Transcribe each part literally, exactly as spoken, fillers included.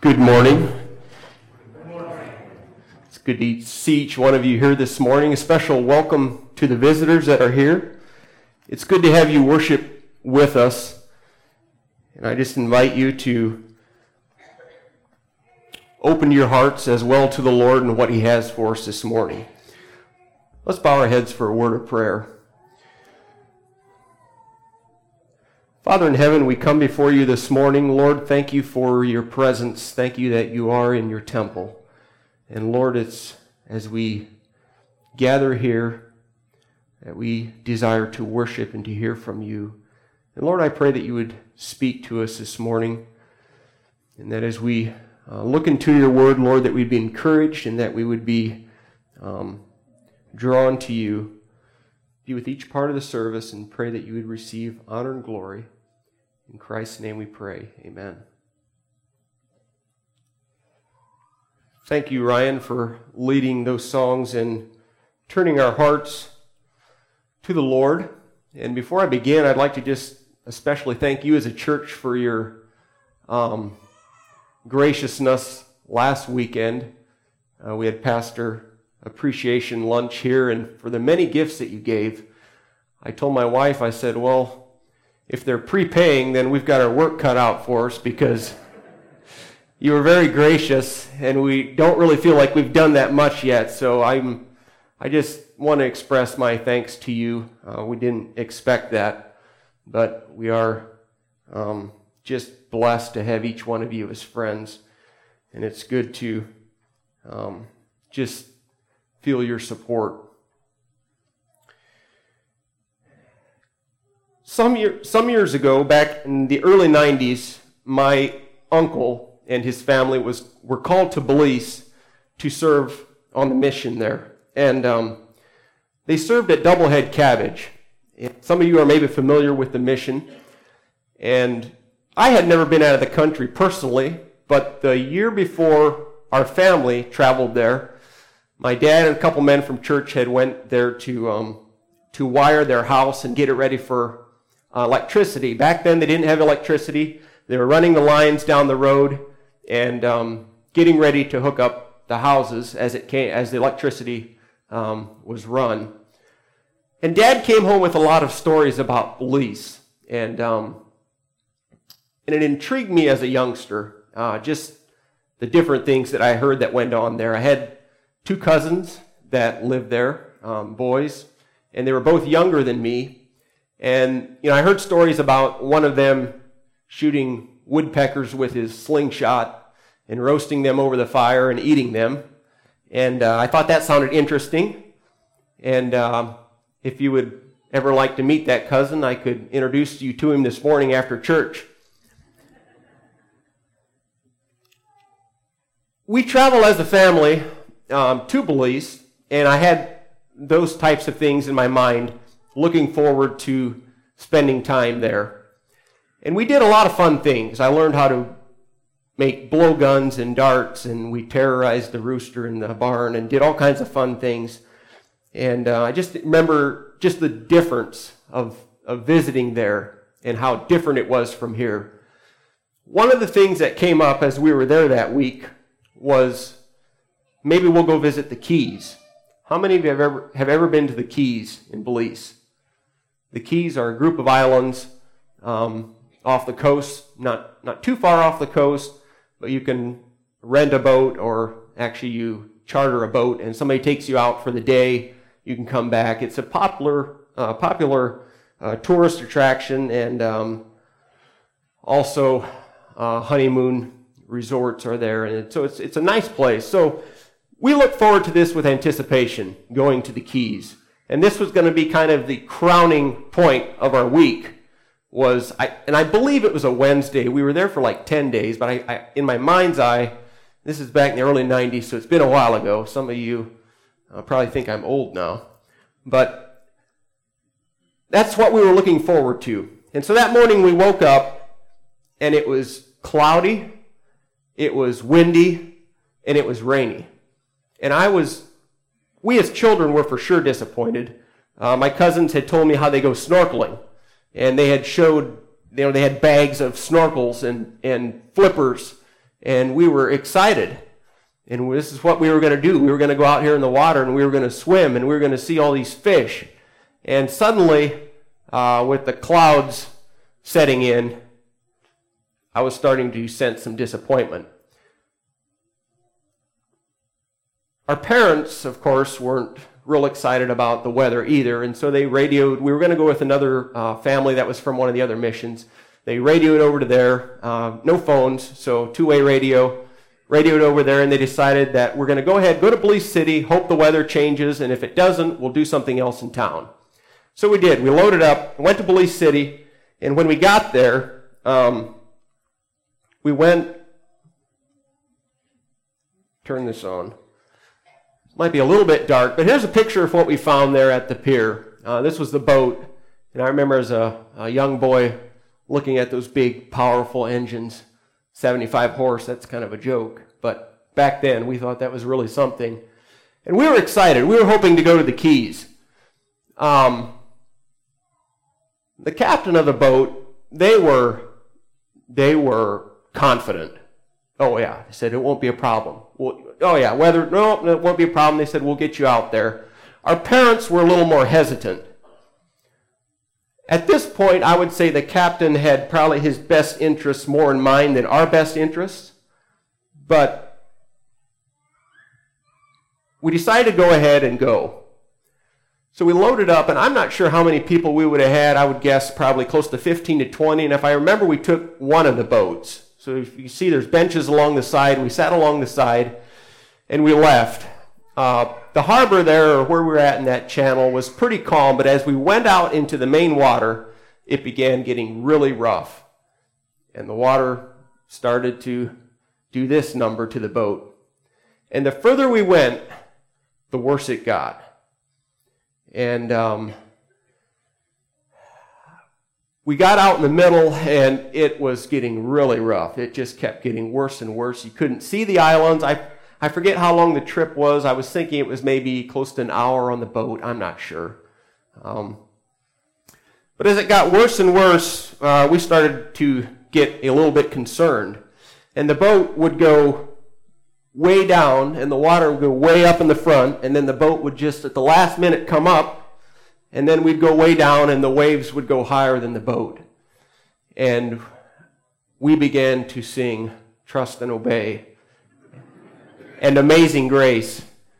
Good morning. Good morning. It's good to see each one of you here this morning. A special welcome to the visitors that are here. It's good to have you worship with us. And I just invite you to open your hearts as well to the Lord and what He has for us this morning. Let's bow our heads for a word of prayer. Father in heaven, we come before you this morning. Lord, thank you for your presence. Thank you that you are in your temple. And Lord, it's as we gather here that we desire to worship and to hear from you. And Lord, I pray that you would speak to us this morning. And that as we uh, look into your word, Lord, that we'd be encouraged and that we would be um, drawn to you. Be with each part of the service and pray that you would receive honor and glory. In Christ's name we pray. Amen. Thank you, Ryan, for leading those songs and turning our hearts to the Lord. And before I begin, I'd like to just especially thank you as a church for your um, graciousness last weekend. Uh, we had Pastor Appreciation Lunch here, and for the many gifts that you gave, I told my wife, I said, well, if they're prepaying, then we've got our work cut out for us because you were very gracious, and we don't really feel like we've done that much yet. So I'm, I just want to express my thanks to you. Uh, we didn't expect that, but we are um, just blessed to have each one of you as friends, and it's good to um, just feel your support. Some year, some years ago, back in the early nineties, my uncle and his family was were called to Belize to serve on the mission there. And um, they served at Doublehead Cabbage. Some of you are maybe familiar with the mission. And I had never been out of the country personally, but the year before our family traveled there, my dad and a couple men from church had went there to um, to wire their house and get it ready for uh, electricity. Back then, they didn't have electricity. They were running the lines down the road and um, getting ready to hook up the houses as it came, as the electricity um, was run. And Dad came home with a lot of stories about Belize, and um, and it intrigued me as a youngster. Uh, just the different things that I heard that went on there. I had two cousins that lived there, um, boys, and they were both younger than me. And, you know, I heard stories about one of them shooting woodpeckers with his slingshot and roasting them over the fire and eating them. And uh, I thought that sounded interesting. And uh, if you would ever like to meet that cousin, I could introduce you to him this morning after church. We travel as a family um, to Belize, and I had those types of things in my mind, looking forward to spending time there. And we did a lot of fun things. I learned how to make blowguns and darts, and we terrorized the rooster in the barn and did all kinds of fun things. And uh, I just remember just the difference of, of visiting there and how different it was from here. One of the things that came up as we were there that week was maybe we'll go visit the Keys. How many of you have ever, have ever been to the Keys in Belize? The Keys are a group of islands um, off the coast, not, not too far off the coast, but you can rent a boat, or actually you charter a boat and somebody takes you out for the day. You can come back. It's a popular uh, popular uh, tourist attraction, and um, also uh, honeymoon resorts are there, and so it's it's a nice place. So we look forward to this with anticipation, going to the Keys. And this was going to be kind of the crowning point of our week. Was I and I believe it was a Wednesday. We were there for like ten days, but I, I in my mind's eye, this is back in the early nineties, so it's been a while ago. Some of you uh, probably think I'm old now. But that's what we were looking forward to. And so that morning we woke up, and it was cloudy, it was windy, and it was rainy. And I was, we as children were for sure disappointed. Uh, my cousins had told me how they go snorkeling, and they had showed, you know, they had bags of snorkels and, and flippers, and we were excited. And this is what we were going to do. We were going to go out here in the water, and we were going to swim, and we were going to see all these fish. And suddenly, uh, with the clouds setting in, I was starting to sense some disappointment. Our parents, of course, weren't real excited about the weather either, and so they radioed. We were going to go with another uh, family that was from one of the other missions. They radioed over to there, uh, no phones, so two-way radio. Radioed over there, and they decided that we're going to go ahead, go to Belize City, hope the weather changes, and if it doesn't, we'll do something else in town. So we did. We loaded up, went to Belize City, and when we got there, um, we went, turn this on. Might be a little bit dark, but here's a picture of what we found there at the pier. Uh, this was the boat, and I remember as a, a young boy looking at those big, powerful engines. seventy-five horse, that's kind of a joke. But back then, we thought that was really something. And we were excited. We were hoping to go to the Keys. Um, the captain of the boat, they were, they were confident. Oh, yeah. They said, it won't be a problem. Well, oh, yeah. Weather, no, it won't be a problem. They said, we'll get you out there. Our parents were a little more hesitant. At this point, I would say the captain had probably his best interests more in mind than our best interests. But we decided to go ahead and go. So we loaded up, and I'm not sure how many people we would have had. I would guess probably close to fifteen to twenty. And if I remember, we took one of the boats. So if you see, there's benches along the side. We sat along the side, and we left. Uh, the harbor there, or where we were at in that channel, was pretty calm, but as we went out into the main water, it began getting really rough. And the water started to do this number to the boat. And the further we went, the worse it got. And um, we got out in the middle, and it was getting really rough. It just kept getting worse and worse. You couldn't see the islands. I I forget how long the trip was. I was thinking it was maybe close to an hour on the boat. I'm not sure. Um, but as it got worse and worse, uh, we started to get a little bit concerned. And the boat would go way down, and the water would go way up in the front, and then the boat would just at the last minute come up, and then we'd go way down, and the waves would go higher than the boat. And we began to sing Trust and Obey and Amazing Grace.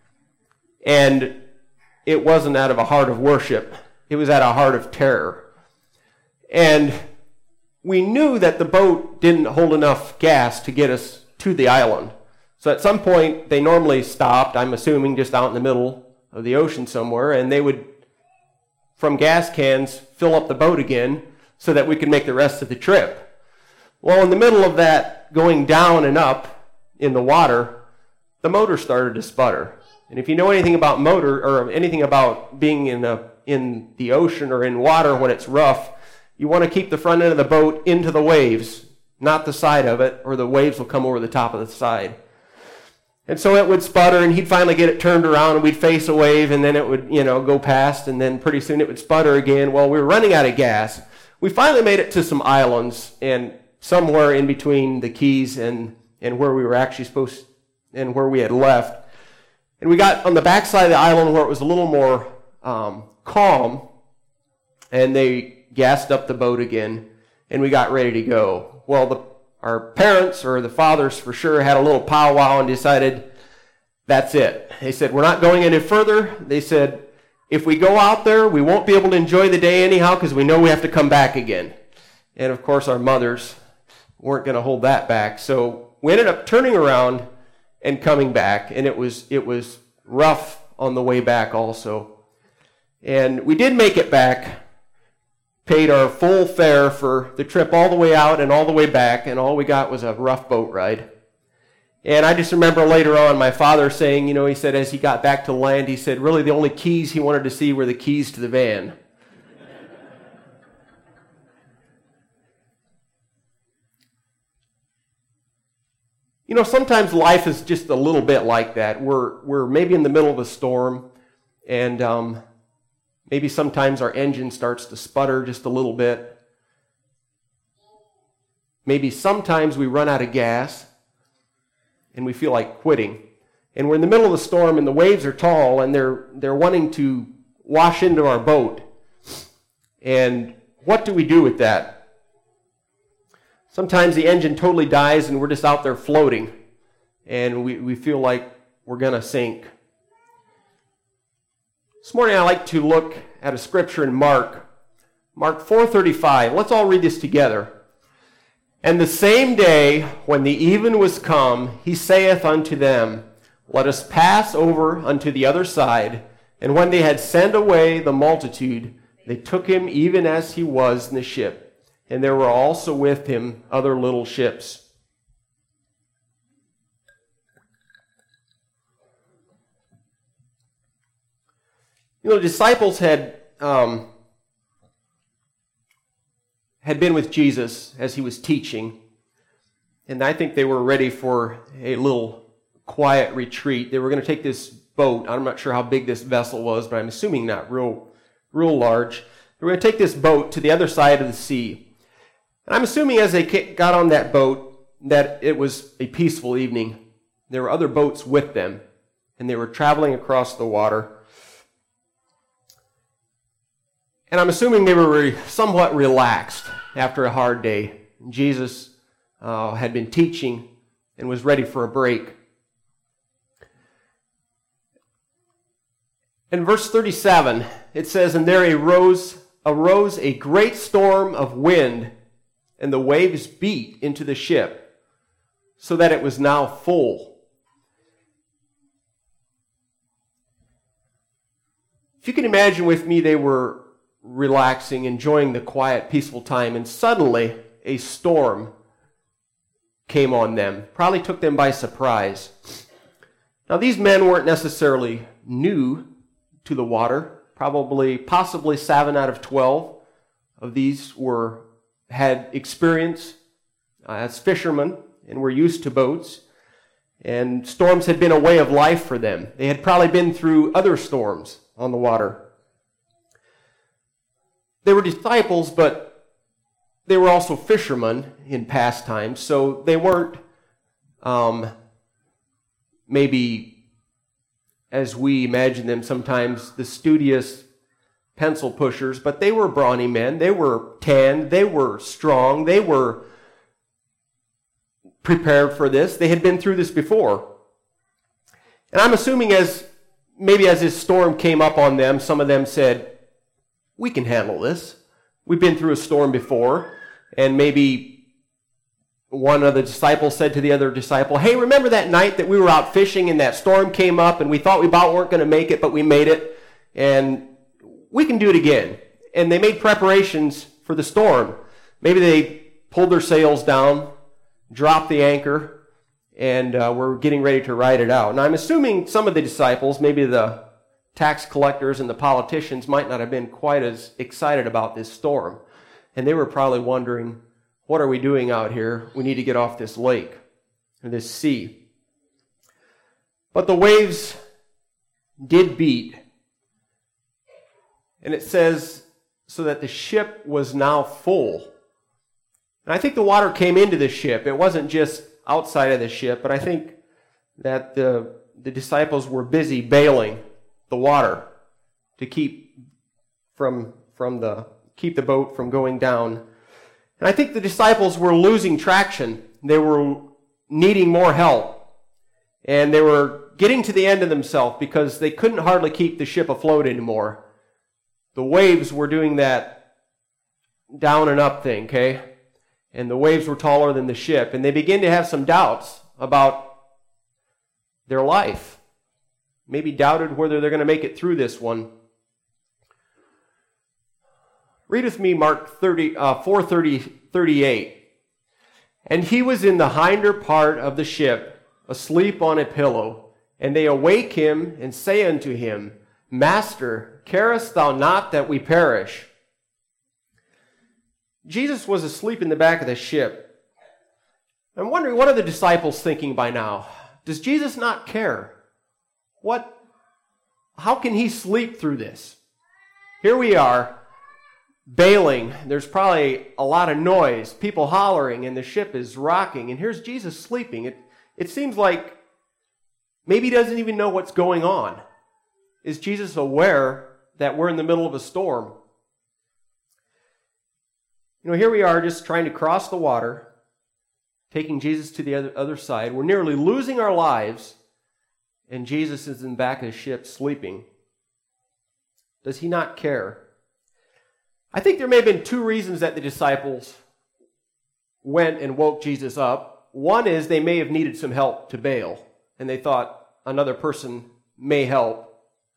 And it wasn't out of a heart of worship. It was out of a heart of terror. And we knew that the boat didn't hold enough gas to get us to the island. So at some point, they normally stopped, I'm assuming just out in the middle of the ocean somewhere, and they would, from gas cans, fill up the boat again so that we could make the rest of the trip. Well, in the middle of that, going down and up in the water, the motor started to sputter. And if you know anything about motor, or anything about being in a, in the ocean or in water when it's rough, you want to keep the front end of the boat into the waves, not the side of it, or the waves will come over the top of the side. And so it would sputter, and he'd finally get it turned around, and we'd face a wave, and then it would, you know, go past, and then pretty soon it would sputter again. Well, we were running out of gas. We finally made it to some islands, and somewhere in between the Keys and, and where we were actually supposed to, and where we had left. And we got on the backside of the island where it was a little more um, calm, and they gassed up the boat again, and we got ready to go. Well, the, our parents, or the fathers for sure, had a little powwow and decided that's it. They said, we're not going any further. They said, if we go out there, we won't be able to enjoy the day anyhow because we know we have to come back again. And of course, our mothers weren't going to hold that back. So we ended up turning around and coming back, and it was it was rough on the way back also. And we did make it back, paid our full fare for the trip all the way out and all the way back, and all we got was a rough boat ride. And I just remember later on my father saying, you know, he said as he got back to land, he said really the only keys he wanted to see were the keys to the van. You know, sometimes life is just a little bit like that. We're we're maybe in the middle of a storm, and um, maybe sometimes our engine starts to sputter just a little bit. Maybe sometimes we run out of gas. and we feel like quitting. And we're in the middle of the storm, and the waves are tall, and they're they're wanting to wash into our boat. And what do we do with that? Sometimes the engine totally dies, and we're just out there floating, and we, we feel like we're going to sink. This morning I'd like to look at a scripture in Mark, Mark four thirty-five. Let's all read this together. And the same day, when the even was come, he saith unto them, Let us pass over unto the other side. And when they had sent away the multitude, they took him even as he was in the ship. And there were also with him other little ships. You know, the disciples had um, had been with Jesus as he was teaching. And I think they were ready for a little quiet retreat. They were going to take this boat. I'm not sure how big this vessel was, but I'm assuming not real, real large. They were going to take this boat to the other side of the sea. And I'm assuming as they got on that boat that it was a peaceful evening. There were other boats with them, and they were traveling across the water. And I'm assuming they were re- somewhat relaxed after a hard day. Jesus uh, had been teaching and was ready for a break. In verse thirty-seven, it says, And there arose, arose a great storm of wind, and the waves beat into the ship, so that it was now full. If you can imagine with me, they were relaxing, enjoying the quiet, peaceful time, and suddenly a storm came on them. Probably took them by surprise. Now, these men weren't necessarily new to the water. Probably, possibly seven out of twelve of these were had experience uh, as fishermen and were used to boats. And storms had been a way of life for them. They had probably been through other storms on the water. They were disciples, but they were also fishermen in past times, so they weren't um, maybe, as we imagine them sometimes, the studious pencil pushers, but they were brawny men. They were tanned. They were strong. They were prepared for this. They had been through this before. And I'm assuming as maybe as this storm came up on them, some of them said, we can handle this. We've been through a storm before. And maybe one of the disciples said to the other disciple, hey, remember that night that we were out fishing and that storm came up and we thought we about weren't going to make it, but we made it. And we can do it again. And they made preparations for the storm. Maybe they pulled their sails down, dropped the anchor, and uh, were getting ready to ride it out. And I'm assuming some of the disciples, maybe the tax collectors and the politicians, might not have been quite as excited about this storm. And they were probably wondering, what are we doing out here? We need to get off this lake or this sea. But the waves did beat. And it says, so that the ship was now full. And I think the water came into the ship. It wasn't just outside of the ship, but I think that the, the disciples were busy bailing the water to keep from, from the, keep the boat from going down. And I think the disciples were losing traction. They were needing more help. And they were getting to the end of themselves because they couldn't hardly keep the ship afloat anymore. The waves were doing that down and up thing, okay? And the waves were taller than the ship. And they began to have some doubts about their life. Maybe doubted whether they're going to make it through this one. Read with me Mark thirty, uh, four thirty, thirty-eight. And he was in the hinder part of the ship, asleep on a pillow. And they awake him and say unto him, Master, carest thou not that we perish? Jesus was asleep in the back of the ship. I'm wondering, what are the disciples thinking by now? Does Jesus not care? What? How can he sleep through this? Here we are, bailing. There's probably a lot of noise, people hollering, and the ship is rocking. And here's Jesus sleeping. It, It seems like maybe he doesn't even know what's going on. Is Jesus aware that we're in the middle of a storm? You know, here we are just trying to cross the water, taking Jesus to the other, other side. We're nearly losing our lives, and Jesus is in the back of the ship sleeping. Does he not care? I think there may have been two reasons that the disciples went and woke Jesus up. One is they may have needed some help to bail, and they thought another person may help.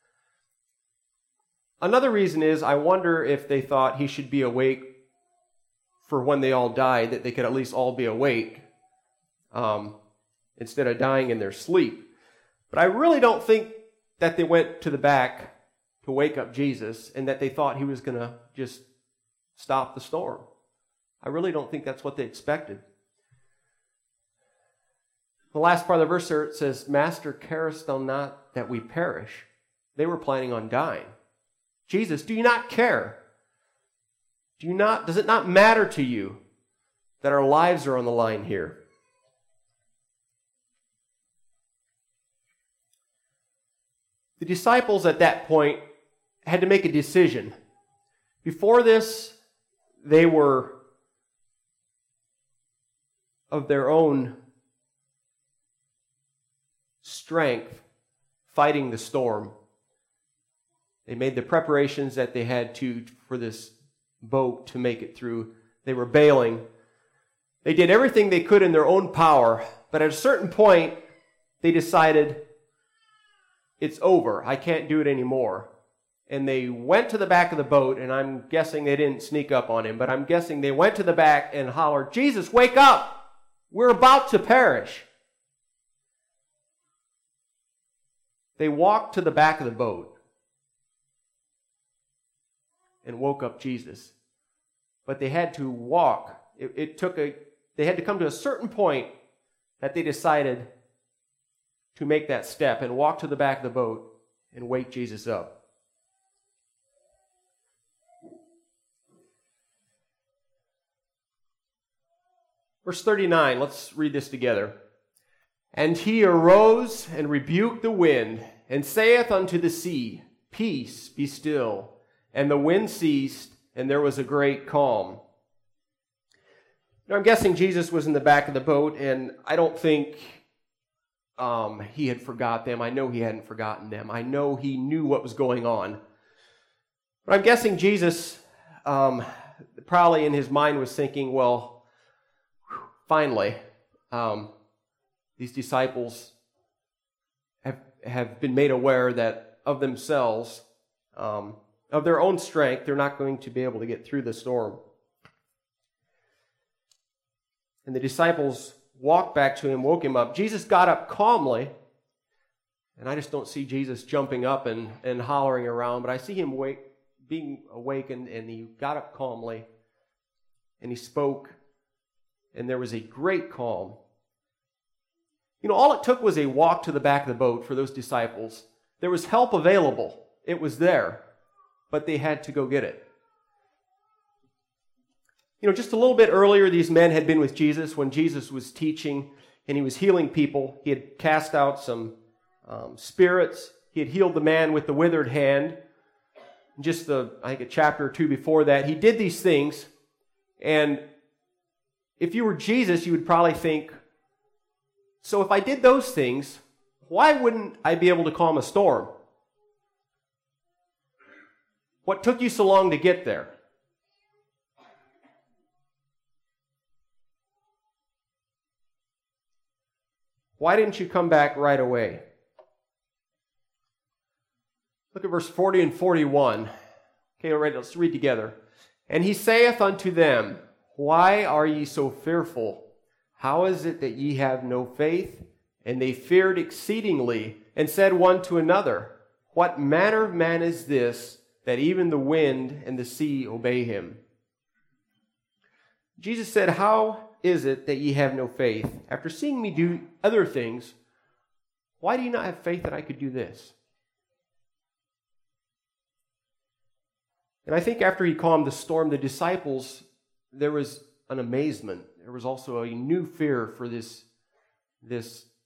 Another reason is I wonder if they thought he should be awake for when they all died, that they could at least all be awake um, instead of dying in their sleep. But I really don't think that they went to the back to wake up Jesus and that they thought he was going to just stop the storm. I really don't think that's what they expected. The last part of the verse there, it says, Master, carest thou not that we perish? They were planning on dying. Jesus, do you not care? Do you not, does it not matter to you that our lives are on the line here? The disciples at that point had to make a decision. Before this, they were of their own strength fighting the storm. They made the preparations that they had to for this boat to make it through. They were bailing. They did everything they could in their own power, but at a certain point, they decided, it's over. I can't do it anymore. And they went to the back of the boat, and I'm guessing they didn't sneak up on him, but I'm guessing they went to the back and hollered, Jesus, wake up! We're about to perish. They walked to the back of the boat and woke up Jesus. But they had to walk. It, it took a, they had to come to a certain point that they decided to make that step and walk to the back of the boat and wake Jesus up. Verse thirty-nine, let's read this together. And he arose and rebuked the wind, and saith unto the sea, Peace, be still. And the wind ceased, and there was a great calm. Now, I'm guessing Jesus was in the back of the boat, and I don't think um, he had forgot them. I know he hadn't forgotten them. I know he knew what was going on. But I'm guessing Jesus um, probably in his mind was thinking, well, finally, um, these disciples have, have been made aware that of themselves, um, of their own strength, they're not going to be able to get through the storm. And the disciples walked back to him, woke him up. Jesus got up calmly, and I just don't see Jesus jumping up and, and hollering around, but I see him wake, being awakened, and he got up calmly, and he spoke, and there was a great calm. You know, all it took was a walk to the back of the boat for those disciples. There was help available. It was there, but they had to go get it. You know, just a little bit earlier, these men had been with Jesus when Jesus was teaching and he was healing people. He had cast out some um, spirits. He had healed the man with the withered hand. Just the, I think a chapter or two before that, he did these things. And if you were Jesus, you would probably think, so if I did those things, why wouldn't I be able to calm a storm? What took you so long to get there? Why didn't you come back right away? Look at verse forty and forty-one. Okay, all right, let's read together. And he saith unto them, Why are ye so fearful? How is it that ye have no faith? And they feared exceedingly, and said one to another, What manner of man is this, that even the wind and the sea obey him? Jesus said, How is it that ye have no faith? After seeing me do other things, why do you not have faith that I could do this? And I think after he calmed the storm, the disciples, there was an amazement. There was also a new fear for this, this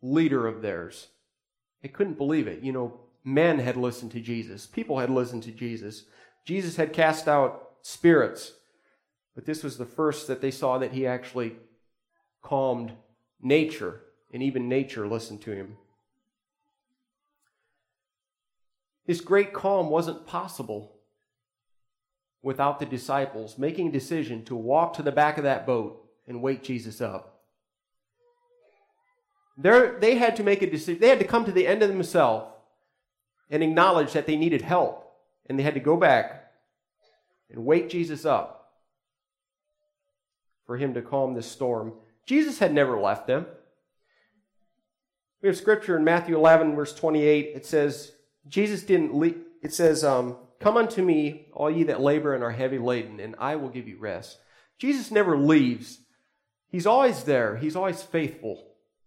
leader of theirs. They couldn't believe it. You know, men had listened to Jesus. People had listened to Jesus. Jesus had cast out spirits. But this was the first that they saw that he actually calmed nature, and even nature listened to him. This great calm wasn't possible without the disciples making a decision to walk to the back of that boat and wake Jesus up. They're, they had to make a decision. They had to come to the end of themselves and acknowledge that they needed help. And they had to go back and wake Jesus up for him to calm this storm. Jesus had never left them. We have scripture in Matthew eleven, verse twenty-eight. It says, Jesus didn't leave. It says, um, come unto me, all ye that labor and are heavy laden, and I will give you rest. Jesus never leaves. He's always there. He's always faithful.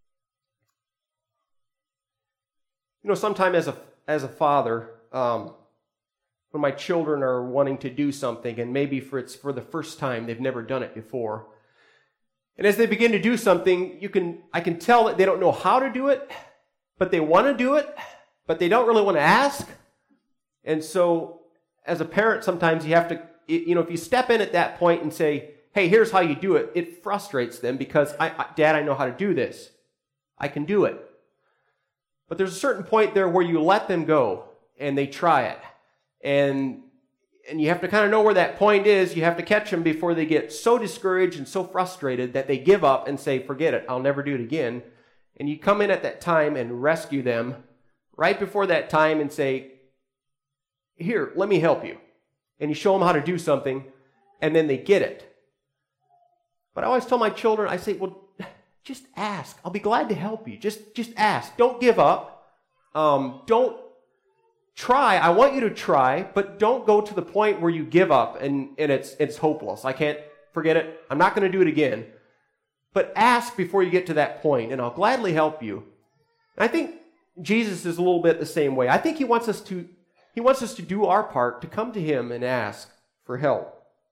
You know, sometime as a as a father, um, when my children are wanting to do something, and maybe for it's for the first time, they've never done it before, and as they begin to do something, you can I can tell that they don't know how to do it, but they want to do it, but they don't really want to ask. And so, as a parent, sometimes you have to, you know, if you step in at that point and say, hey, here's how you do it, it frustrates them because, I, I, Dad, I know how to do this. I can do it. But there's a certain point there where you let them go and they try it. And, and you have to kind of know where that point is. You have to catch them before they get so discouraged and so frustrated that they give up and say, forget it, I'll never do it again. And you come in at that time and rescue them right before that time and say, here, let me help you. And you show them how to do something, and then they get it. But I always tell my children, I say, well, just ask. I'll be glad to help you. Just, just ask. Don't give up. Um, don't try. I want you to try, but don't go to the point where you give up and, and it's, it's hopeless. I can't forget it. I'm not going to do it again. But ask before you get to that point, and I'll gladly help you. And I think Jesus is a little bit the same way. I think he wants us to He wants us to do our part, to come to him and ask for help.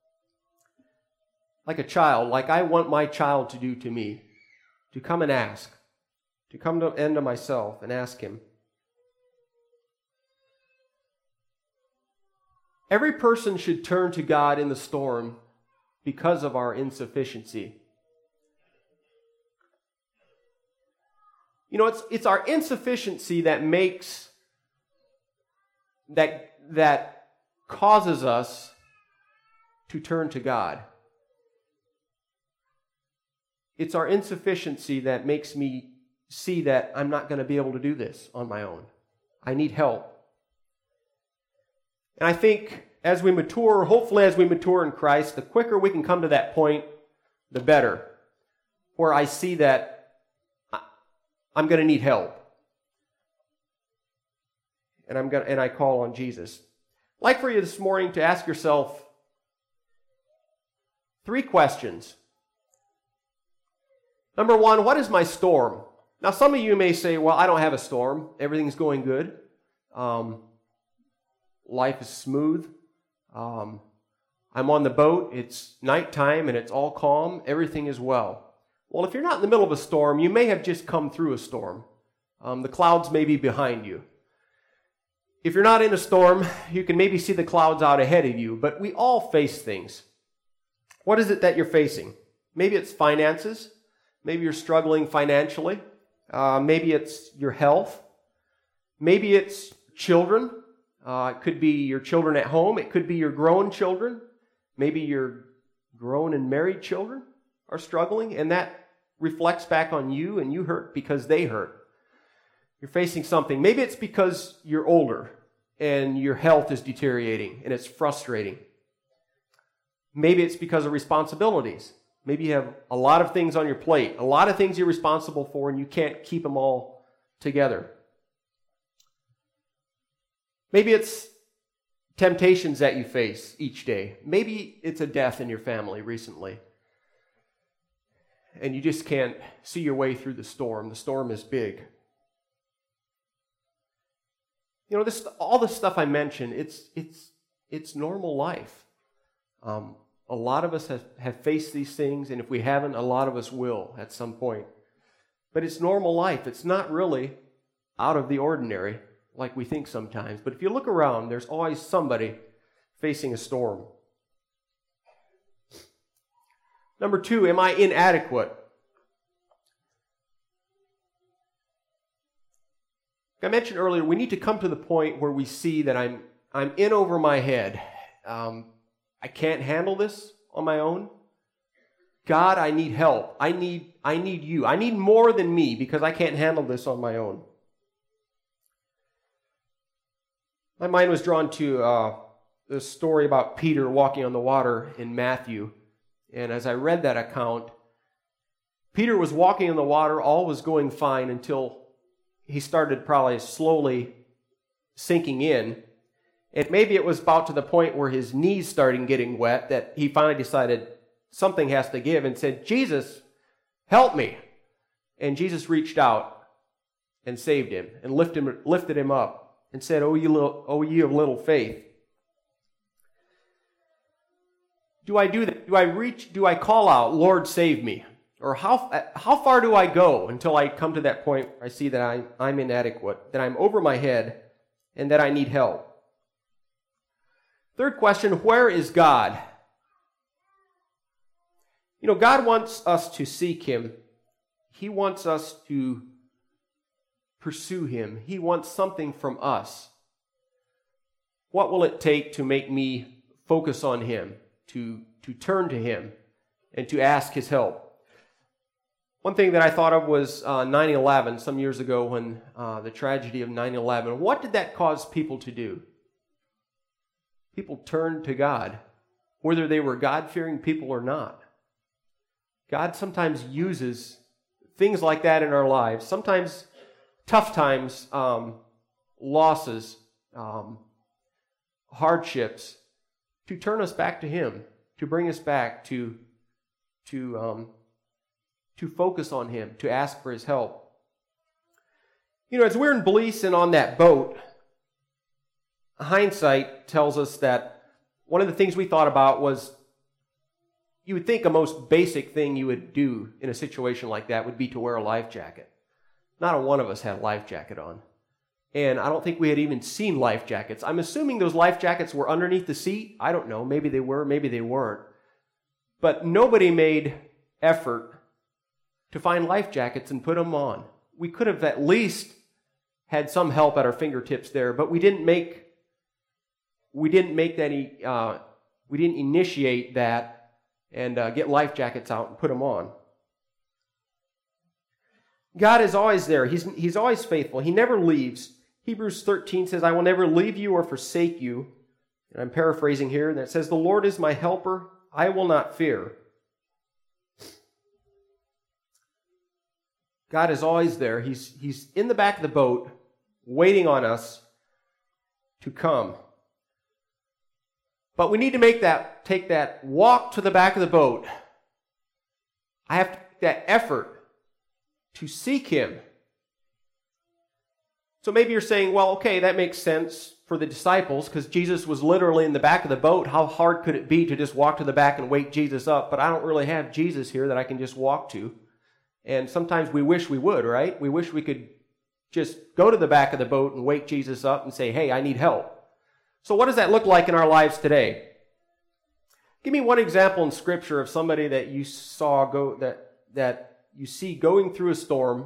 Like a child, like I want my child to do to me, to come and ask, to come to the end of myself and ask him. Every person should turn to God in the storm because of our insufficiency. You know, it's, it's our insufficiency that makes that that causes us to turn to God. It's our insufficiency that makes me see that I'm not going to be able to do this on my own. I need help. And I think as we mature, hopefully as we mature in Christ, the quicker we can come to that point, the better. Where I see that I'm going to need help. And I'm going and I call on Jesus. I'd like for you this morning to ask yourself three questions. Number one, what is my storm? Now, some of you may say, well, I don't have a storm. Everything's going good. Um, life is smooth. Um, I'm on the boat. It's nighttime and it's all calm. Everything is well. Well, if you're not in the middle of a storm, you may have just come through a storm. Um, the clouds may be behind you. If you're not in a storm, you can maybe see the clouds out ahead of you, but we all face things. What is it that you're facing? Maybe it's finances. Maybe you're struggling financially. Uh, maybe it's your health. Maybe it's children. Uh, it could be your children at home. It could be your grown children. Maybe your grown and married children are struggling, and that reflects back on you, and you hurt because they hurt. You're facing something. Maybe it's because you're older and your health is deteriorating and it's frustrating. Maybe it's because of responsibilities. Maybe you have a lot of things on your plate, a lot of things you're responsible for, and you can't keep them all together. Maybe it's temptations that you face each day. Maybe it's a death in your family recently, and you just can't see your way through the storm. The storm is big. You know, this all the stuff I mentioned, it's it's it's normal life. Um, a lot of us have, have faced these things, and if we haven't, a lot of us will at some point. but it's normal life. It's not really out of the ordinary like we think sometimes. But if you look around, there's always somebody facing a storm. Number two, am I inadequate? Like I mentioned earlier, we need to come to the point where we see that I'm I'm in over my head. Um, I can't handle this on my own. God, I need help. I need I need you. I need more than me because I can't handle this on my own. My mind was drawn to uh, the story about Peter walking on the water in Matthew. And as I read that account, Peter was walking in the water, all was going fine until he started probably slowly sinking in. And maybe it was about to the point where his knees started getting wet that he finally decided something has to give and said, Jesus, help me. And Jesus reached out and saved him and lifted him, lifted him up and said, Oh, you little, oh, ye of little faith. Do I do that? Do I reach, do I call out, Lord, save me? Or how how far do I go until I come to that point where I see that I, I'm inadequate, that I'm over my head, and that I need help? Third question, where is God? You know, God wants us to seek Him. He wants us to pursue Him. He wants something from us. What will it take to make me focus on Him, to, to turn to Him, and to ask His help? One thing that I thought of was uh, nine eleven, some years ago when uh, the tragedy of nine eleven. What did that cause people to do? People turned to God, whether they were God-fearing people or not. God sometimes uses things like that in our lives, sometimes tough times, um, losses, um, hardships, to turn us back to Him, to bring us back to, to, um, to focus on Him, to ask for His help. You know, as we're in Belize and on that boat, hindsight tells us that one of the things we thought about was, you would think a most basic thing you would do in a situation like that would be to wear a life jacket. Not a one of us had a life jacket on. And I don't think we had even seen life jackets. I'm assuming those life jackets were underneath the seat. I don't know. Maybe they were, maybe they weren't. But nobody made effort to find life jackets and put them on. We could have at least had some help at our fingertips there, but we didn't make we didn't make that uh, we didn't initiate that and uh, get life jackets out and put them on. God is always there. He's He's always faithful. He never leaves. Hebrews thirteen says, "I will never leave you or forsake you." And I'm paraphrasing here, and it says, "The Lord is my helper; I will not fear." God is always there. He's, he's in the back of the boat, waiting on us to come. But we need to make that, take that walk to the back of the boat. I have to take that effort to seek Him. So maybe you're saying, well, okay, that makes sense for the disciples because Jesus was literally in the back of the boat. How hard could it be to just walk to the back and wake Jesus up? But I don't really have Jesus here that I can just walk to. And sometimes we wish we would, right? We wish we could just go to the back of the boat and wake Jesus up and say, hey, I need help. So what does that look like in our lives today? Give me one example in Scripture of somebody that you saw go, that, that you see going through a storm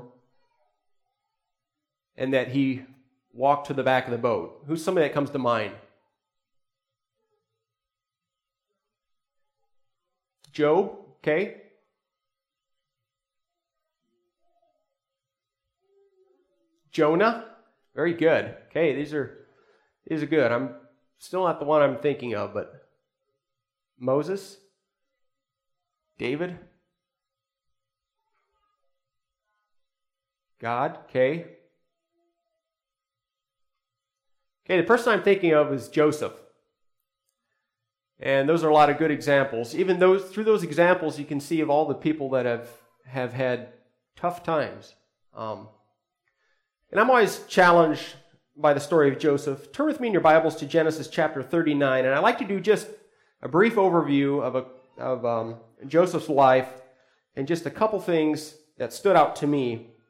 and that he walked to the back of the boat. Who's somebody that comes to mind? Job, okay. Jonah, very good. Okay, these are these are good. I'm still not the one I'm thinking of, but Moses, David, God, okay. Okay, the person I'm thinking of is Joseph. And those are a lot of good examples. Even those through those examples, you can see of all the people that have, have had tough times. Um, And I'm always challenged by the story of Joseph. Turn with me in your Bibles to Genesis chapter thirty-nine, and I'd like to do just a brief overview of, a, of um, Joseph's life and just a couple things that stood out to me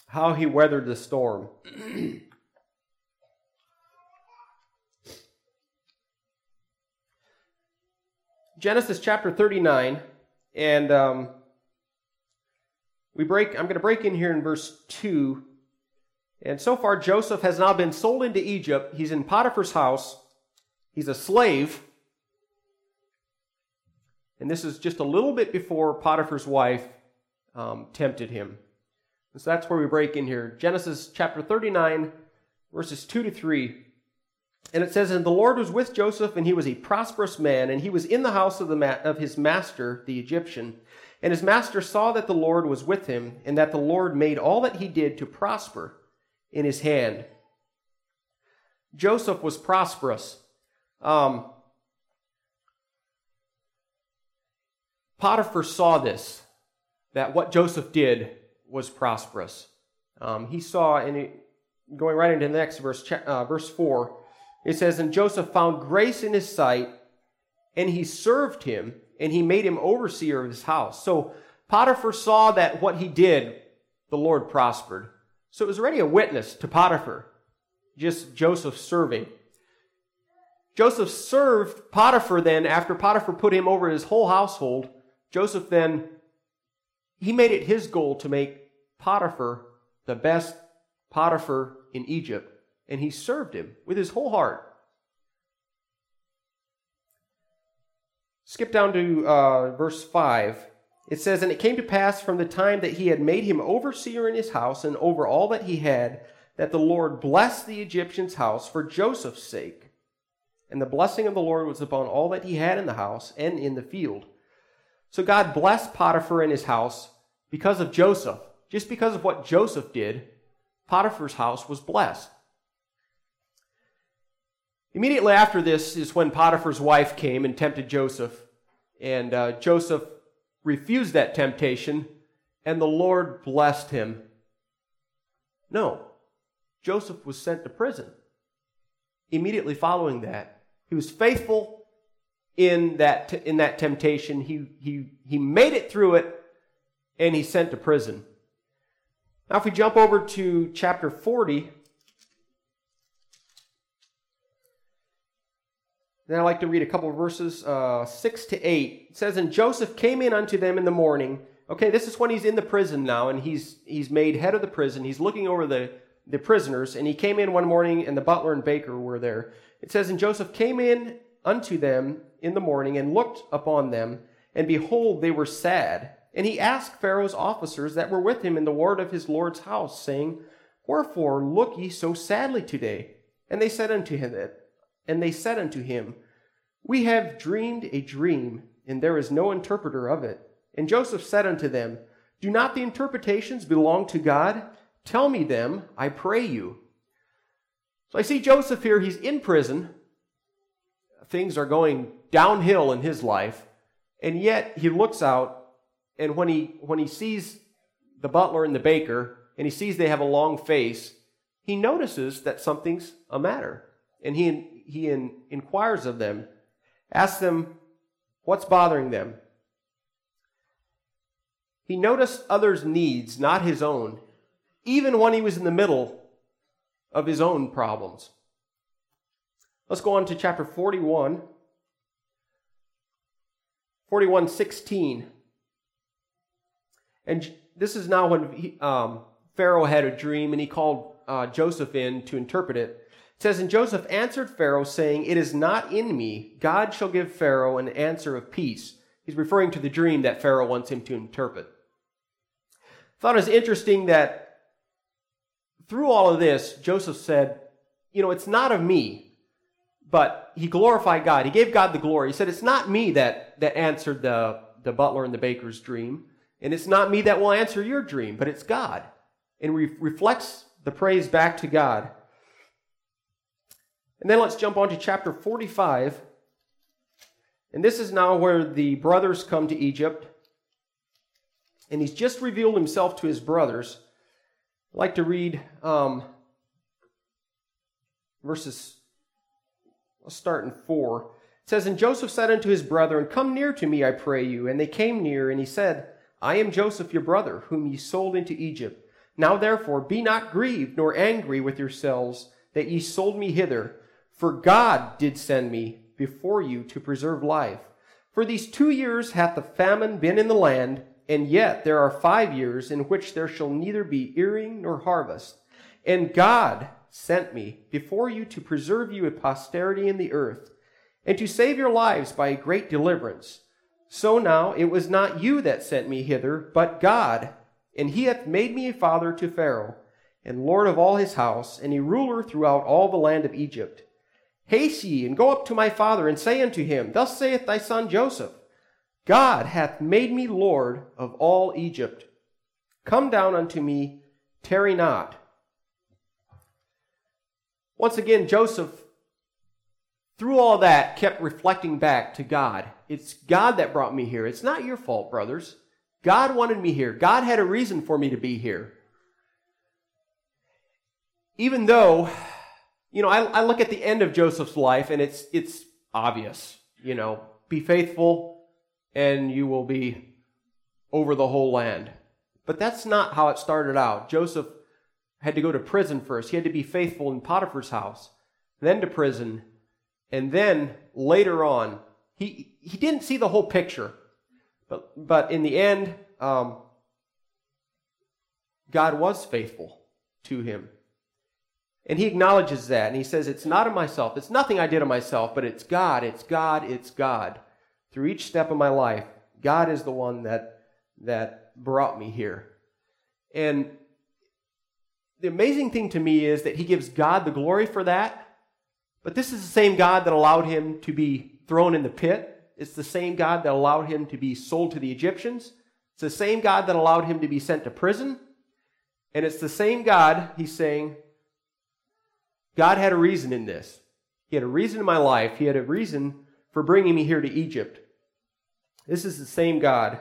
how he weathered the storm. Genesis chapter thirty-nine, and um, we break. I'm going to break in here in verse two. And so far, Joseph has now been sold into Egypt. He's in Potiphar's house. He's a slave. And this is just a little bit before Potiphar's wife um, tempted him. And so that's where we break in here. Genesis chapter thirty-nine, verses two to three. And it says, "And the Lord was with Joseph, and he was a prosperous man, and he was in the house of, the ma- of his master, the Egyptian. And his master saw that the Lord was with him, and that the Lord made all that he did to prosper in his hand." Joseph was prosperous. Um, Potiphar saw this, that what Joseph did was prosperous. Um, he saw, and it, going right into the next verse, uh, verse four, it says, "And Joseph found grace in his sight, and he served him, and he made him overseer of his house." So Potiphar saw that what he did, the Lord prospered. So it was already a witness to Potiphar, just Joseph serving. Joseph served Potiphar then, after Potiphar put him over his whole household. Joseph then, he made it his goal to make Potiphar the best Potiphar in Egypt. And he served him with his whole heart. Skip down to uh, verse five. It says, "And it came to pass from the time that he had made him overseer in his house and over all that he had, that the Lord blessed the Egyptian's house for Joseph's sake. And the blessing of the Lord was upon all that he had in the house and in the field." So God blessed Potiphar in his house because of Joseph. Just because of what Joseph did, Potiphar's house was blessed. Immediately after this is when Potiphar's wife came and tempted Joseph. And uh, Joseph refused that temptation, and the Lord blessed him. No, Joseph was sent to prison. Immediately following that, he was faithful in that t- in that temptation. He he he made it through it, and he's sent to prison. Now, if we jump over to chapter forty. Then I'd like to read a couple of verses, uh, six to eight. It says, "And Joseph came in unto them in the morning." Okay, this is when he's in the prison now, and he's he's made head of the prison. He's looking over the, the prisoners, and he came in one morning, and the butler and baker were there. It says, "And Joseph came in unto them in the morning, and looked upon them, and behold, they were sad. And he asked Pharaoh's officers that were with him in the ward of his Lord's house, saying, Wherefore look ye so sadly today? And they said unto him that And they said unto him, We have dreamed a dream, and there is no interpreter of it. And Joseph said unto them, Do not the interpretations belong to God? Tell me them, I pray you. So I see Joseph here, he's in prison. Things are going downhill in his life. And yet he looks out, and when he when he sees the butler and the baker, and he sees they have a long face, he notices that something's a matter. And he he in, inquires of them, asks them what's bothering them. He noticed others' needs, not his own, even when he was in the middle of his own problems. Let's go on to chapter forty-one. forty-one sixteen. And this is now when he, um, Pharaoh had a dream, and he called uh, Joseph in to interpret it. It says, And Joseph answered Pharaoh, saying, It is not in me. God shall give Pharaoh an answer of peace. He's referring to the dream that Pharaoh wants him to interpret. I thought it was interesting that through all of this, Joseph said, you know, it's not of me, but he glorified God. He gave God the glory. He said, it's not me that, that answered the, the butler and the baker's dream, and it's not me that will answer your dream, but it's God. And re- reflects the praise back to God. And then let's jump on to chapter forty-five. And this is now where the brothers come to Egypt. And he's just revealed himself to his brothers. I'd like to read um, verses, let's start in four. It says, And Joseph said unto his brethren, Come near to me, I pray you. And they came near, and he said, I am Joseph your brother, whom ye sold into Egypt. Now therefore be not grieved nor angry with yourselves that ye sold me hither, for God did send me before you to preserve life. For these two years hath the famine been in the land, and yet there are five years in which there shall neither be earing nor harvest. And God sent me before you to preserve you a posterity in the earth, and to save your lives by a great deliverance. So now it was not you that sent me hither, but God, and he hath made me a father to Pharaoh, and lord of all his house, and a ruler throughout all the land of Egypt. Haste ye, and go up to my father, and say unto him, Thus saith thy son Joseph, God hath made me lord of all Egypt. Come down unto me, tarry not. Once again, Joseph, through all that, kept reflecting back to God. It's God that brought me here. It's not your fault, brothers. God wanted me here. God had a reason for me to be here. Even though, you know, I, I look at the end of Joseph's life, and it's it's obvious. You know, be faithful, and you will be over the whole land. But that's not how it started out. Joseph had to go to prison first. He had to be faithful in Potiphar's house, then to prison, and then later on, he he didn't see the whole picture. But but in the end, um, God was faithful to him. And he acknowledges that, and he says, it's not of myself. It's nothing I did of myself, but it's God, it's God, it's God. Through each step of my life, God is the one that, that brought me here. And the amazing thing to me is that he gives God the glory for that, but this is the same God that allowed him to be thrown in the pit. It's the same God that allowed him to be sold to the Egyptians. It's the same God that allowed him to be sent to prison. And it's the same God, he's saying, God had a reason in this. He had a reason in my life. He had a reason for bringing me here to Egypt. This is the same God.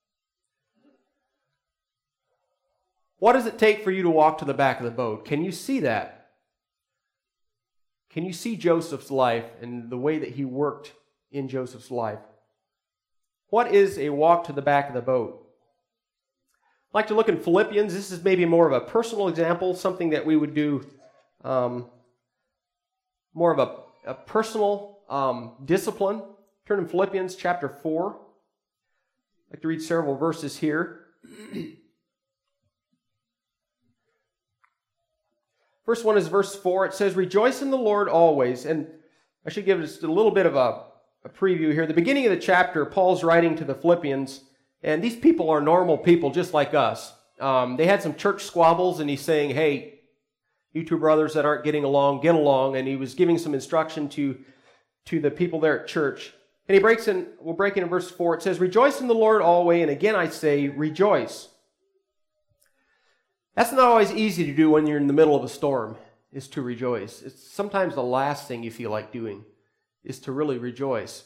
What does it take for you to walk to the back of the boat? Can you see that? Can you see Joseph's life and the way that he worked in Joseph's life? What is a walk to the back of the boat? I'd like to look in Philippians. This is maybe more of a personal example, something that we would do um, more of a, a personal um, discipline. Turn in Philippians chapter four. I'd like to read several verses here. First one is verse four. It says, Rejoice in the Lord always. And I should give just a little bit of a, a preview here. The beginning of the chapter, Paul's writing to the Philippians, and these people are normal people just like us. Um, they had some church squabbles, and he's saying, hey, you two brothers that aren't getting along, get along. And he was giving some instruction to, to the people there at church. And he breaks in, we'll break in verse four. It says, Rejoice in the Lord always, and again I say, rejoice. That's not always easy to do when you're in the middle of a storm, is to rejoice. It's sometimes the last thing you feel like doing, is to really rejoice.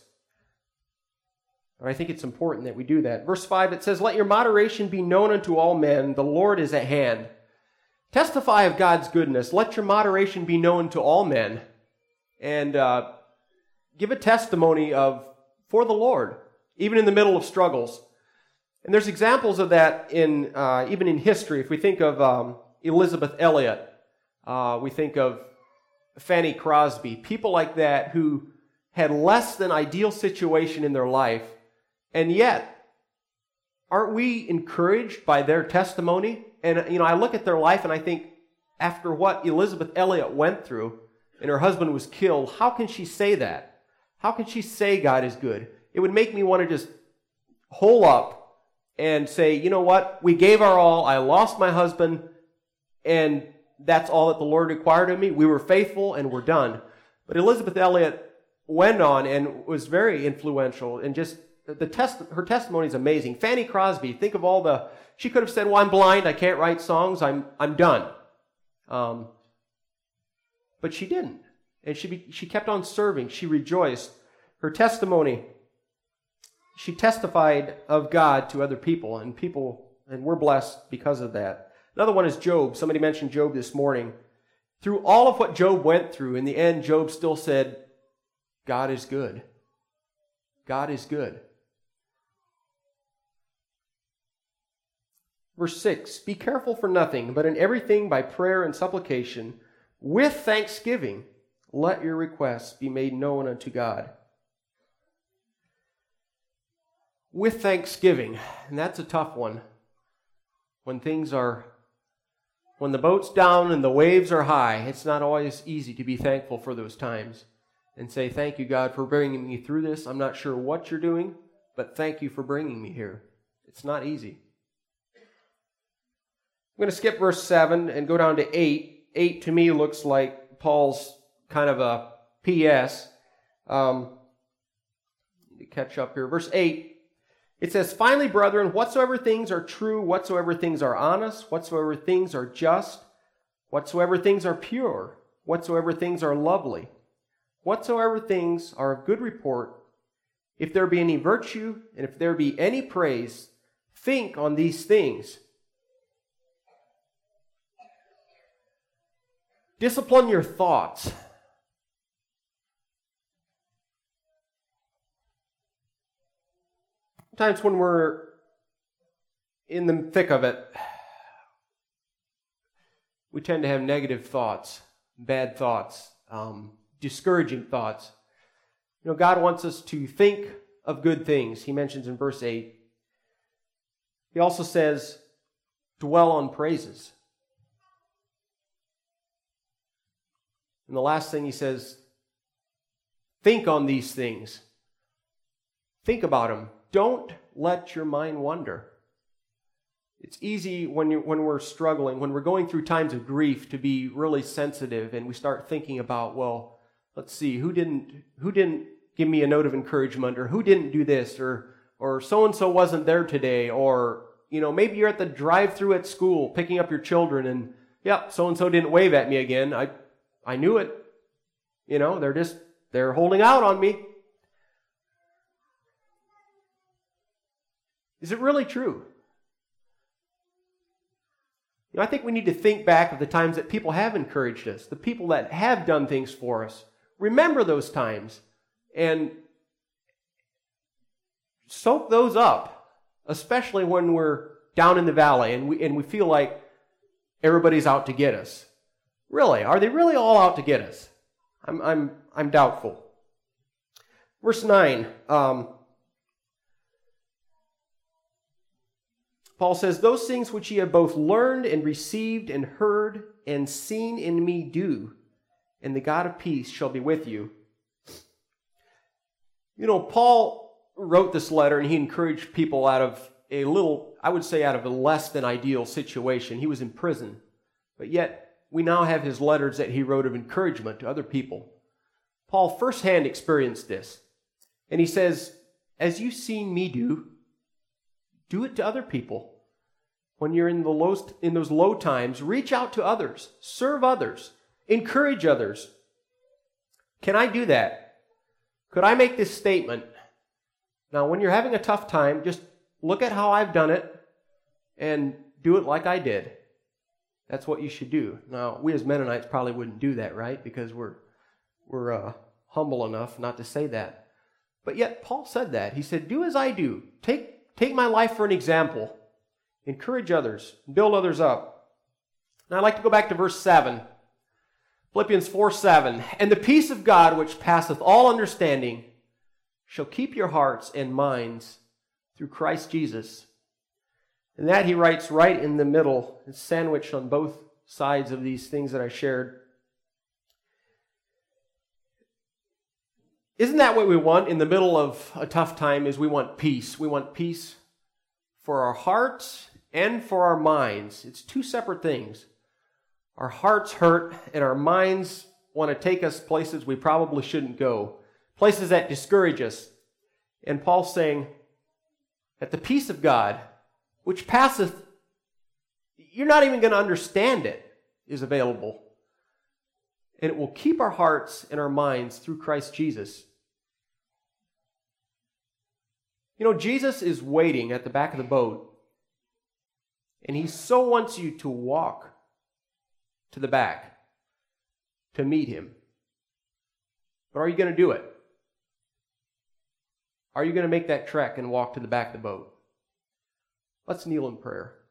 But I think it's important that we do that. Verse five, it says, Let your moderation be known unto all men, the Lord is at hand. Testify of God's goodness. Let your moderation be known to all men. And uh, give a testimony of for the Lord, even in the middle of struggles. And there's examples of that in uh, even in history. If we think of um, Elizabeth Elliot, uh, we think of Fanny Crosby, people like that who had less than ideal situation in their life, and yet, aren't we encouraged by their testimony? And, you know, I look at their life and I think, after what Elizabeth Elliot went through, and her husband was killed, how can she say that? How can she say God is good? It would make me want to just hole up and say, you know what? We gave our all. I lost my husband, and that's all that the Lord required of me. We were faithful, and we're done. But Elizabeth Elliot went on and was very influential, and just the test, her testimony is amazing. Fanny Crosby, think of all the, she could have said, well, I'm blind, I can't write songs, I'm I'm done. Um, but she didn't. And she be, she kept on serving. She rejoiced. Her testimony, she testified of God to other people, and people, and we're blessed because of that. Another one is Job. Somebody mentioned Job this morning. Through all of what Job went through, in the end, Job still said, God is good. God is good. Verse six, be careful for nothing, but in everything by prayer and supplication, with thanksgiving, let your requests be made known unto God. With thanksgiving, and that's a tough one. When things are, when the boat's down and the waves are high, it's not always easy to be thankful for those times and say, thank you, God, for bringing me through this. I'm not sure what you're doing, but thank you for bringing me here. It's not easy. I'm going to skip verse seven and go down to eight. eight to me looks like Paul's kind of a P S. Um, to catch up here. Verse eight, it says, finally, brethren, whatsoever things are true, whatsoever things are honest, whatsoever things are just, whatsoever things are pure, whatsoever things are lovely, whatsoever things are of good report, if there be any virtue, and if there be any praise, think on these things. Discipline your thoughts. Sometimes when we're in the thick of it, we tend to have negative thoughts, bad thoughts, um, discouraging thoughts. You know, God wants us to think of good things. He mentions in verse eight. He also says, dwell on praises. And the last thing he says, think on these things. Think about them. Don't let your mind wander. It's easy when you when we're struggling, when we're going through times of grief, to be really sensitive, and we start thinking about, well, let's see, who didn't who didn't give me a note of encouragement, or who didn't do this, or or so and so wasn't there today, or you know, maybe you're at the drive-through at school picking up your children, and yeah, so and so didn't wave at me again. I I knew it. You know, they're just they're holding out on me. Is it really true? You know, I think we need to think back of the times that people have encouraged us, the people that have done things for us. Remember those times and soak those up, especially when we're down in the valley and we and we feel like everybody's out to get us. Really, are they really all out to get us? I'm I'm I'm doubtful. Verse nine. Um, Paul says, those things which ye have both learned and received and heard and seen in me do, and the God of peace shall be with you. You know, Paul wrote this letter and he encouraged people out of a little, I would say out of a less than ideal situation. He was in prison, but yet we now have his letters that he wrote of encouragement to other people. Paul firsthand experienced this, and he says, as you've seen me do, do it to other people. When you're in the low, in those low times, reach out to others, serve others, encourage others. Can I do that? Could I make this statement? Now, when you're having a tough time, just look at how I've done it and do it like I did. That's what you should do. Now, we as Mennonites probably wouldn't do that, right? Because we're we're uh, humble enough not to say that. But yet, Paul said that. He said, do as I do. Take Take my life for an example. Encourage others. Build others up. And I'd like to go back to verse seven. Philippians four seven. And the peace of God, which passeth all understanding, shall keep your hearts and minds through Christ Jesus. And that he writes right in the middle. It's sandwiched on both sides of these things that I shared. Isn't that what we want in the middle of a tough time? Is we want peace. We want peace for our hearts and for our minds. It's two separate things. Our hearts hurt and our minds want to take us places we probably shouldn't go, places that discourage us. And Paul's saying that the peace of God, which passeth, you're not even going to understand it, is available. And it will keep our hearts and our minds through Christ Jesus. You know, Jesus is waiting at the back of the boat, and he so wants you to walk to the back to meet him. But are you going to do it? Are you going to make that trek and walk to the back of the boat? Let's kneel in prayer.